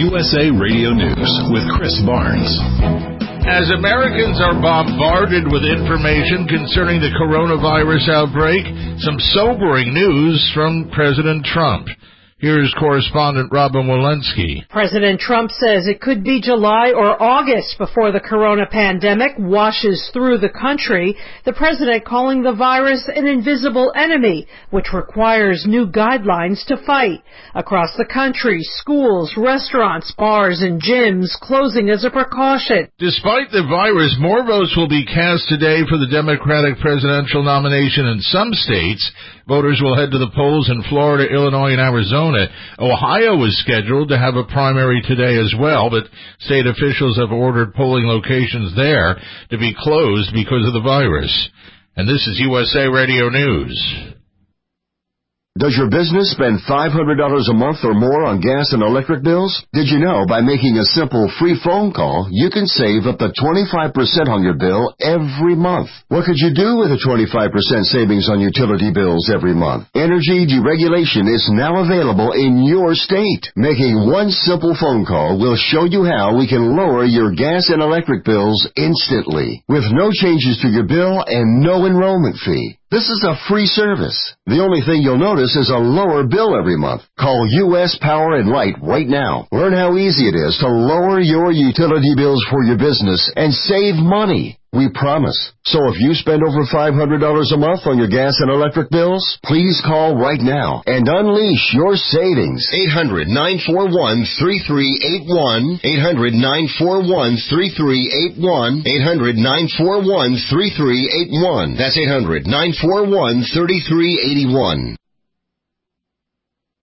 USA Radio News with Chris Barnes. As Americans are bombarded with information concerning the coronavirus outbreak, some sobering news from President Trump. Here's correspondent Robin Walensky. President Trump says it could be July or August before the corona pandemic washes through the country, the president calling the virus an invisible enemy, which requires new guidelines to fight. Across the country, schools, restaurants, bars, and gyms closing as a precaution. Despite the virus, more votes will be cast today for the Democratic presidential nomination in some states. Voters will head to the polls in Florida, Illinois, and Arizona. Ohio is scheduled to have a primary today as well, but state officials have ordered polling locations there to be closed because of the virus. And this is USA Radio News. Does your business spend $500 a month or more on gas and electric bills? Did you know by making a simple free phone call, you can save up to 25% on your bill every month? What could you do with a 25% savings on utility bills every month? Energy deregulation is now available in your state. Making one simple phone call will show you how we can lower your gas and electric bills instantly, with no changes to your bill and no enrollment fee. This is a free service. The only thing you'll notice is a lower bill every month. Call U.S. Power and Light right now. Learn how easy it is to lower your utility bills for your business and save money. We promise. So if you spend over $500 a month on your gas and electric bills, please call right now and unleash your savings. 800-941-3381. 800-941-3381. 800-941-3381. That's 800-941-3381.